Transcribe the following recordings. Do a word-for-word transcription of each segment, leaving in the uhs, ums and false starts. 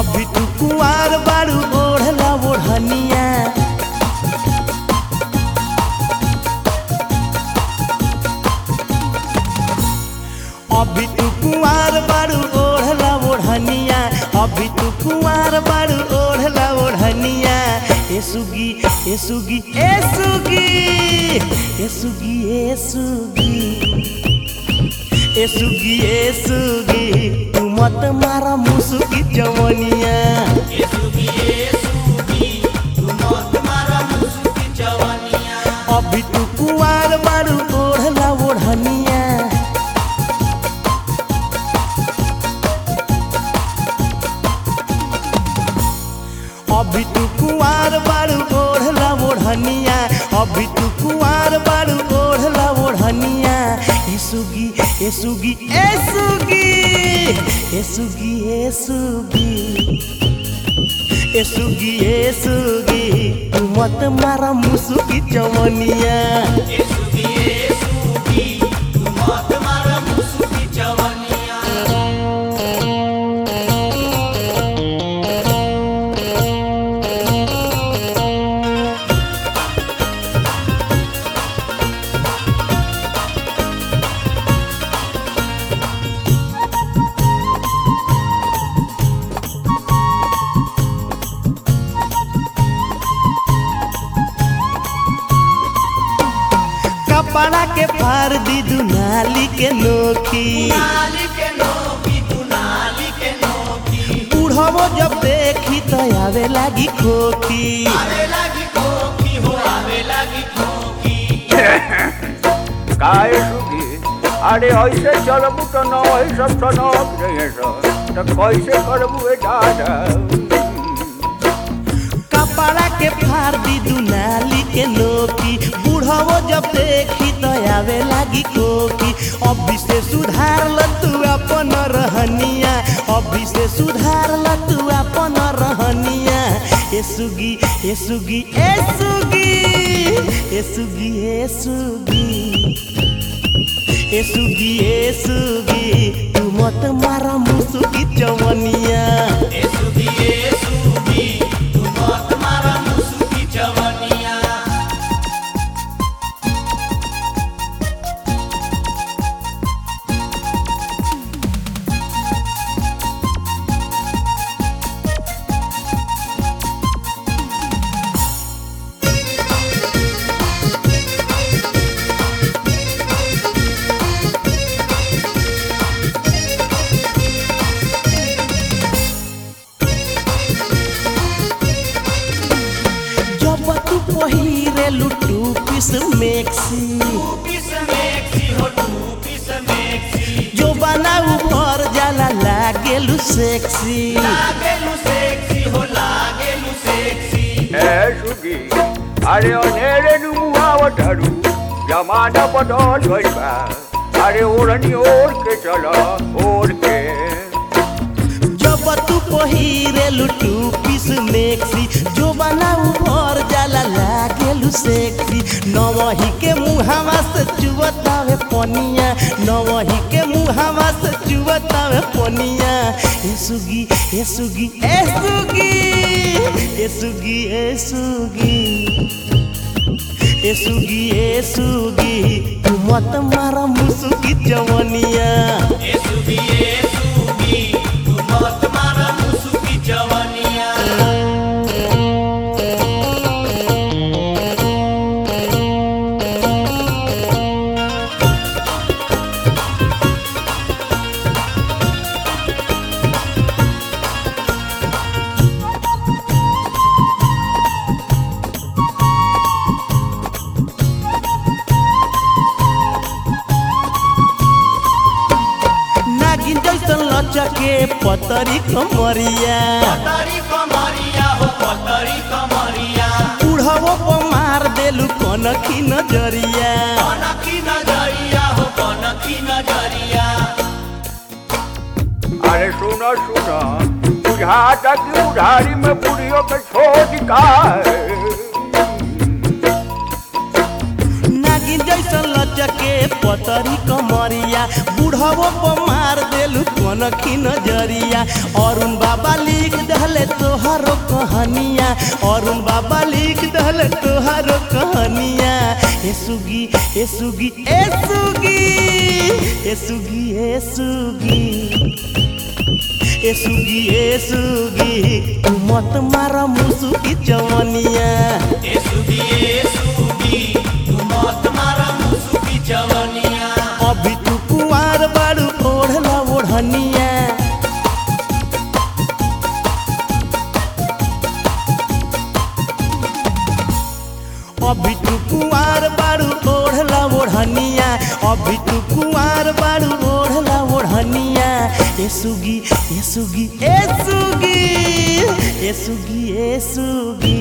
अभी तू कुआर बारू ओढ़ला ओढ़निया अभी तू कुआर बारू ओढ़ला ओढ़निया अभी तू कुआर बारू ओढ़ला ओढ़निया ए सुगी ए सुगी ए सुगी ए सुगी ए सुगी ए सुगी ए सुगी तू मत मारा मुसुकी जवनिया ए सुगी ए सुगी तू मत मारा मुसुकी जवनिया अभी तू कुआर बारू ओढ़ला ओढ़निया अभी तू कुआर बारू ओढ़ला ओढ़निया अभी तू कुआर बारू ओढ़ला ओढ़निया ए सुगी ए सुगी ए सुगी ए सुगी ए सुगी ए सुगी ए सुगी तू मत मारा मुसुकी जवनिया ए सुगी ए सुगी तू मत मारा मुसुकी जवनिया कपड़ा के फार दी दुनाली के नोखी नाली के नोकी तू नाली के नोकी बूढ़ो जब देखी तो आवे लागी खोखी आवे लगी खोकी हो आवे लगी खोकी काय सुगी अरे ऐसे चलबू तो न ऐसा सनक रहे तो कैसे करबू दादा कपड़ा के फार दी दुनाली के नोकी बूढ़ो जब देखी तो आवे लागी खोखी अभी से सुधार ल तू अपन रहनिया अभी से सुधार ल तू अपन रहनिया ए सुगी ए सुगी ए सुगी ए सुगी ए सुगी ए सुगी ए सुगी तू मत मारा मुसुकी जवनिया ए सुगी ए सुगी तू मत मारा मुसुकी जवनिया जब तू पहिरे लुटू पिस मेक्सी पीस मेक्सी हो तू पीस मेक्सी जो बनाऊ भर जाला लागेलु सेक्सी लागेलु सेक्सी हो लागेलु सेक्सी ए सुगी अरे अनेरे नुमुहावतारू जमाना बदल गइल बा अरे ओढ़नी ओढ़ के चला ओढ़ के जब तू पहिरे लुटू पिस मेक्सी जो बनाऊ भर जाला लागेलु सेक्सी नवही के मुहावा से चुवतावे पनिया नवही के मुहावा से चुवतावे पनिया ए सुगी ए सुगी ए सुगी ए सुगी ए सुगी ए सुगी ए सुगी तू मत मारा मुसुकी जवनिया ए सुगी ए सुगी तू मत मारा मुसुकी जवनिया नागिन जैसन लचके पतरी कमरिया पतरी कमरिया हो पतरी कमरिया बूढ़ो पर मार देलू कनखी नजरिया कनकी नजरिया हो कनकी नजरिया अरे सुनो सुनो बुझाता कि उधारी में बुढ़ियों के छोड़ का नागिन जैसन लचके पतरी कमरिया बूढ़ो पर मार देलू कनखी नजरिया अरुण बाबा लिख दहल कहानिया अरुण बाबा लिख दल तोहारो कहानिया ए सुगी ए सुगी ए सुगी ए सुगी ए सुगी ए सुगी ए सुगी तू मत मारा मुसु की जवानिया ए सुगी ए सुगी तू मत मारा मुसु की जवानिया अभी तू कुंवार बाड़ू ओढ़ला ओढ़निया अभी तू कुंवार बाड़ू ओढ़ला ओढ़निया अभी तू कुंवार बाड़ू ओढ़ला ओढ़निया ए सुगी ए सुगी ए सुगी ए सुगी ए सुगी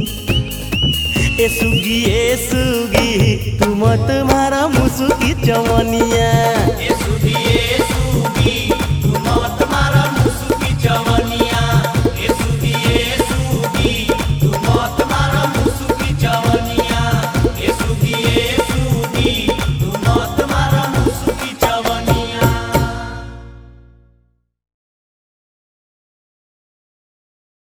ए सुगी ए सुगी तू मत मारा मुसु की जवानिया